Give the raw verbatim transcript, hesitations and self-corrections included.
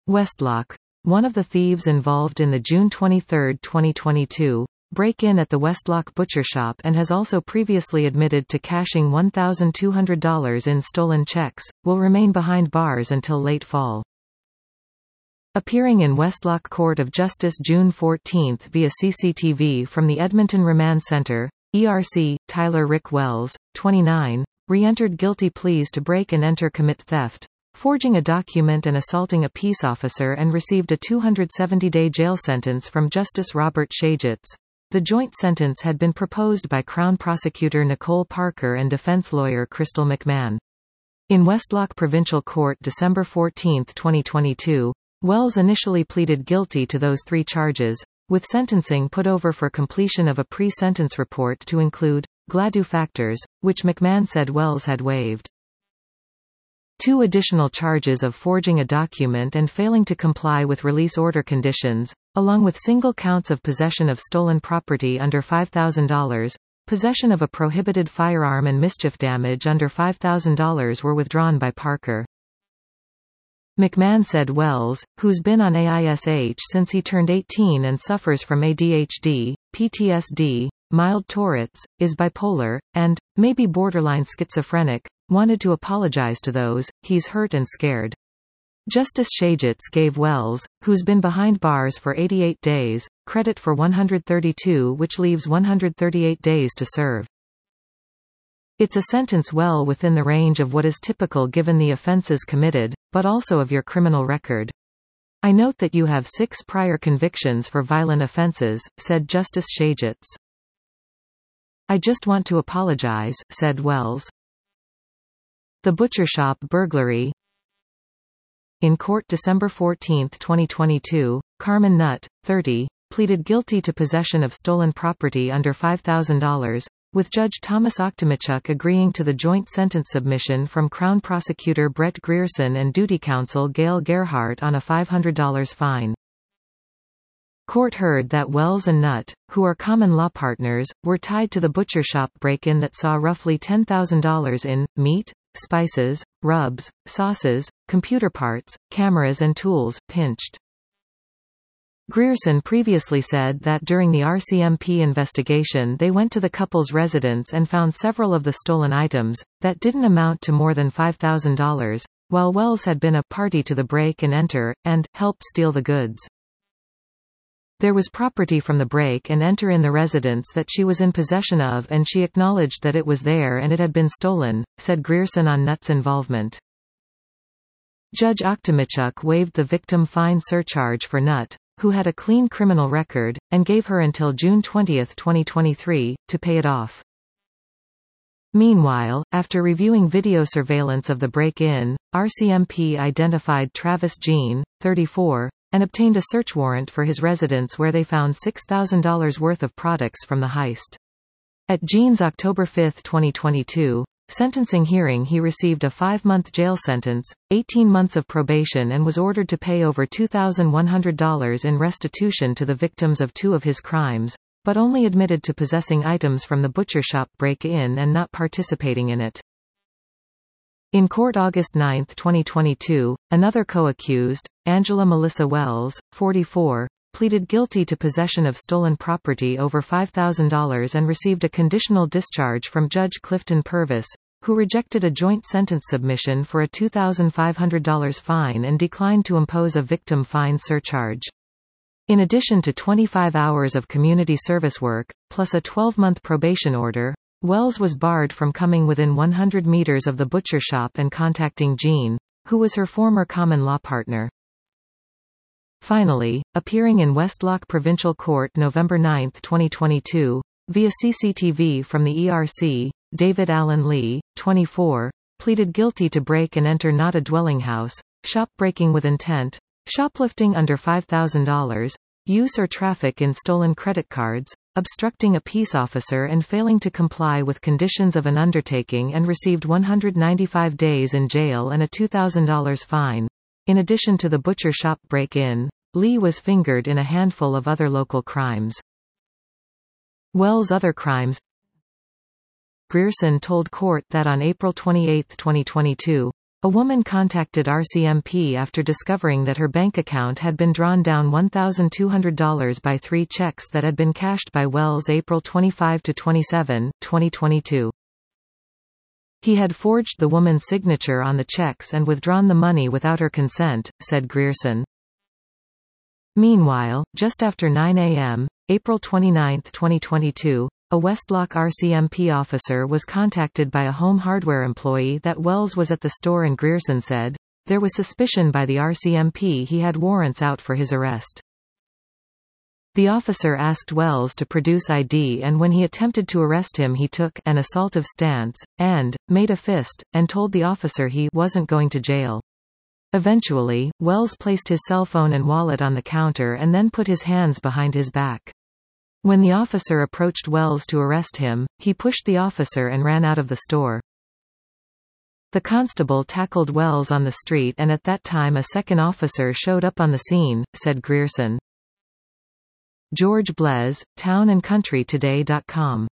Westlock. One of the thieves involved in the June twenty-third, twenty twenty-two, break-in at the Westlock butcher shop and has also previously admitted to cashing one thousand two hundred dollars in stolen checks, will remain behind bars until late fall. Appearing in Westlock Court of Justice June fourteenth via C C T V from the Edmonton Remand Center, E R C, Tyler Rick Wells, twenty-nine, re-entered guilty pleas to break and enter commit theft, forging a document and assaulting a peace officer, and received a two hundred seventy day jail sentence from Justice Robert Shagets. The joint sentence had been proposed by Crown Prosecutor Nicole Parker and defense lawyer Crystal McMahon. In Westlock Provincial Court December fourteenth, twenty twenty-two, Wells initially pleaded guilty to those three charges, with sentencing put over for completion of a pre-sentence report to include Gladue factors, which McMahon said Wells had waived. Two additional charges of forging a document and failing to comply with release order conditions, along with single counts of possession of stolen property under five thousand dollars, possession of a prohibited firearm and mischief damage under five thousand dollars were withdrawn by Parker. McMahon said Wells, who's been on A I S H since he turned eighteen and suffers from A D H D, P T S D, mild Tourette's, is bipolar, and, maybe borderline schizophrenic, wanted to apologize to those he's hurt and scared. Justice Shagets gave Wells, who's been behind bars for eighty-eight days, credit for one hundred thirty-two, which leaves one hundred thirty-eight days to serve. It's a sentence well within the range of what is typical given the offenses committed, but also of your criminal record. I note that you have six prior convictions for violent offenses, said Justice Shagets. I just want to apologize, said Wells. The butcher shop burglary. In court December fourteenth, twenty twenty-two, Carmen Nutt, thirty, pleaded guilty to possession of stolen property under five thousand dollars, with Judge Thomas Oktymchuk agreeing to the joint sentence submission from Crown Prosecutor Brett Grierson and Duty Counsel Gail Gerhardt on a five hundred dollar fine. Court heard that Wells and Nutt, who are common law partners, were tied to the butcher shop break-in that saw roughly ten thousand dollars in meat, spices, rubs, sauces, computer parts, cameras and tools pinched. Grierson previously said that during the R C M P investigation they went to the couple's residence and found several of the stolen items, that didn't amount to more than five thousand dollars, while Wells had been a party to the break and enter, and helped steal the goods. There was property from the break and enter in the residence that she was in possession of, and she acknowledged that it was there and it had been stolen, said Grierson on Nutt's involvement. Judge Oktymchuk waived the victim fine surcharge for Nutt, who had a clean criminal record, and gave her until June twentieth, twenty twenty-three, to pay it off. Meanwhile, after reviewing video surveillance of the break-in, R C M P identified Travis Jean, thirty-four, and obtained a search warrant for his residence where they found six thousand dollars worth of products from the heist. At Jean's October fifth, twenty twenty-two, sentencing hearing he received a five-month jail sentence, eighteen months of probation, and was ordered to pay over two thousand one hundred dollars in restitution to the victims of two of his crimes, but only admitted to possessing items from the butcher shop break-in and not participating in it. In court August ninth, twenty twenty-two, another co-accused, Angela Melissa Wells, forty-four, pleaded guilty to possession of stolen property over five thousand dollars and received a conditional discharge from Judge Clifton Purvis, who rejected a joint sentence submission for a two thousand five hundred dollars fine and declined to impose a victim fine surcharge. In addition to twenty-five hours of community service work, plus a twelve-month probation order, Wells was barred from coming within one hundred meters of the butcher shop and contacting Jean, who was her former common law partner. Finally, appearing in Westlock Provincial Court November ninth, twenty twenty-two, via C C T V from the E R C, David Allen Lee, twenty-four, pleaded guilty to break and enter not a dwelling house, shop breaking with intent, shoplifting under five thousand dollars, use or traffic in stolen credit cards, obstructing a peace officer and failing to comply with conditions of an undertaking, and received one hundred ninety-five days in jail and a two thousand dollar fine. In addition to the butcher shop break-in, Lee was fingered in a handful of other local crimes. Wells' other crimes. Grierson told court that on April twenty-eighth, twenty twenty-two, A woman contacted R C M P after discovering that her bank account had been drawn down one thousand two hundred dollars by three checks that had been cashed by Wells April twenty-fifth to twenty-seventh, twenty twenty-two. He had forged the woman's signature on the checks and withdrawn the money without her consent, said Grierson. Meanwhile, just after nine a m, April twenty-ninth, twenty twenty-two, a Westlock R C M P officer was contacted by a home hardware employee that Wells was at the store, and Grierson said, there was suspicion by the R C M P he had warrants out for his arrest. The officer asked Wells to produce I D, and when he attempted to arrest him he took an assaultive stance, and made a fist, and told the officer he wasn't going to jail. Eventually, Wells placed his cell phone and wallet on the counter and then put his hands behind his back. When the officer approached Wells to arrest him, he pushed the officer and ran out of the store. The constable tackled Wells on the street, and at that time a second officer showed up on the scene, said Grierson. George Blez, town and country today dot com